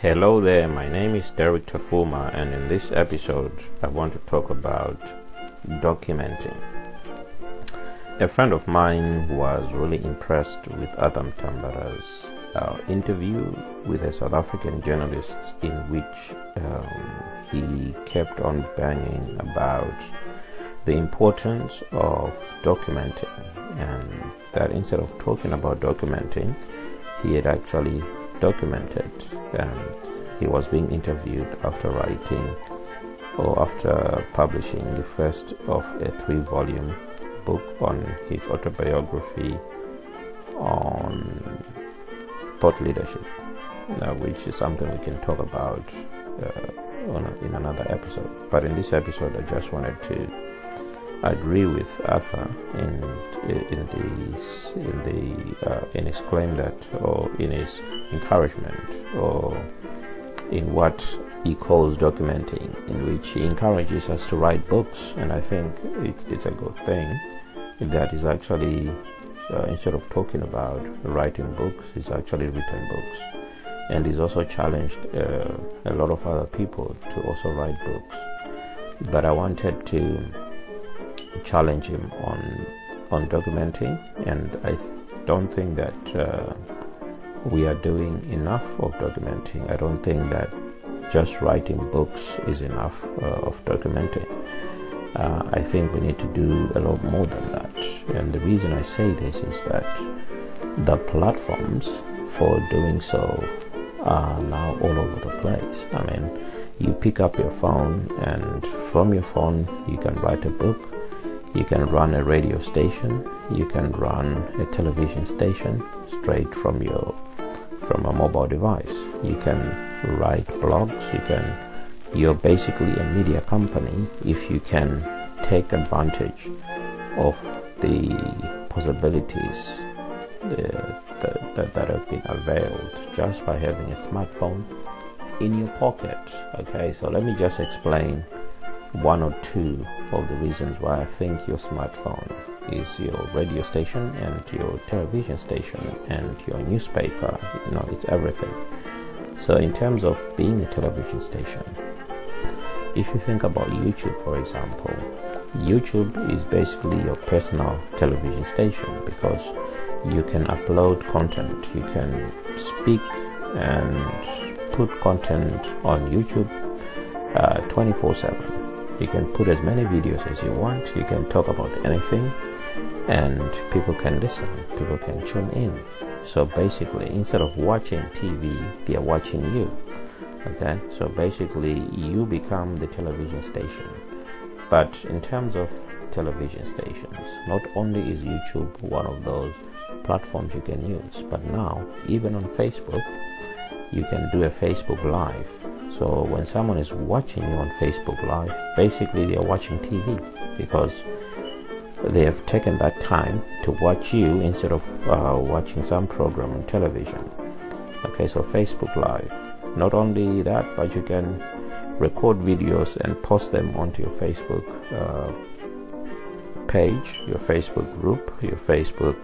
Hello there, my name is Derek Tafuma, and in this episode I want to talk about documenting. A friend of mine was really impressed with Adam Tambara's interview with a South African journalist, in which he kept on banging about the importance of documenting, and that instead of talking about documenting, he had actually documented, and he was being interviewed after writing or after publishing the first of a 3-volume book on his autobiography on thought leadership, which is something we can talk about in another episode. But in this episode, I just wanted to agree with Arthur in his claim that, or in his encouragement, or in what he calls documenting, in which he encourages us to write books. And I think it's a good thing that is actually instead of talking about writing books, he's actually written books, and he's also challenged a lot of other people to also write books. But I wanted to challenge him on documenting, and I don't think that we are doing enough of documenting. I don't think that just writing books is enough of documenting. I think we need to do a lot more than that, and the reason I say this is that the platforms for doing so are now all over the place. I mean, you pick up your phone, and from your phone you can write a book. You can run a radio station, you can run a television station straight from a mobile device. You can write blogs, you're basically a media company if you can take advantage of the possibilities that have been availed just by having a smartphone in your pocket. Okay, so let me just explain one or two of the reasons why I think your smartphone is your radio station and your television station and your newspaper. It's everything. So in terms of being a television station, if you think about YouTube, for example, YouTube is basically your personal television station, because you can upload content, you can speak and put content on YouTube 24/7. You can put as many videos as you want, you can talk about anything, and people can listen, people can tune in. So basically, instead of watching TV, they are watching you. Okay, so basically you become the television station. But in terms of television stations, not only is YouTube one of those platforms you can use, but now even on Facebook you can do a Facebook Live. So when someone is watching you on Facebook Live, basically they are watching TV, because they have taken that time to watch you instead of watching some program on television. Okay, so Facebook Live. Not only that, but you can record videos and post them onto your Facebook page, your Facebook group, your Facebook,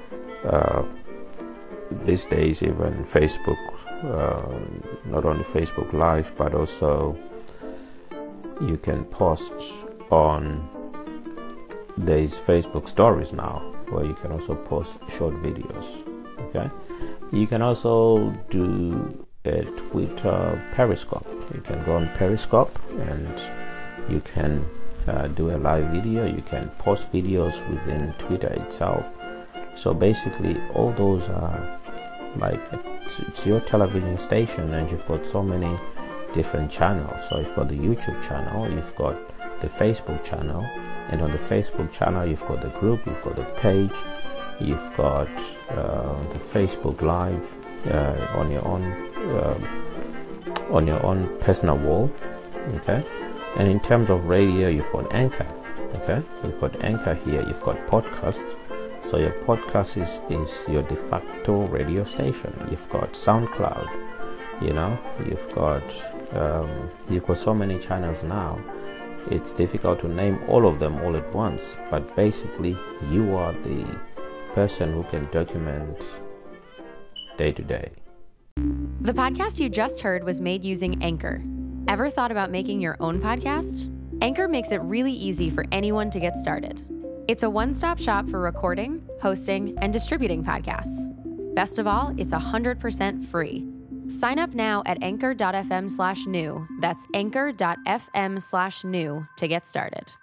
these days even Facebook, not only Facebook Live, but also you can post on, there's Facebook stories now, where you can also post short videos. Okay, you can also do a Twitter Periscope. You can go on Periscope and you can do a live video. You can post videos within Twitter itself. So basically all those are like, it's your television station, and you've got so many different channels. So you've got the YouTube channel, you've got the Facebook channel, and on the Facebook channel you've got the group, you've got the page, you've got the Facebook Live on your own personal wall. Okay, and in terms of radio, you've got Anchor. Okay, you've got Anchor here, you've got podcasts. So your podcast is your de facto radio station. You've got SoundCloud, you've got so many channels now. It's difficult to name all of them all at once, but basically you are the person who can document day to day. The podcast you just heard was made using Anchor. Ever thought about making your own podcast? Anchor makes it really easy for anyone to get started. It's a one-stop shop for recording, hosting, and distributing podcasts. Best of all, it's 100% free. Sign up now at anchor.fm/new. That's anchor.fm/new to get started.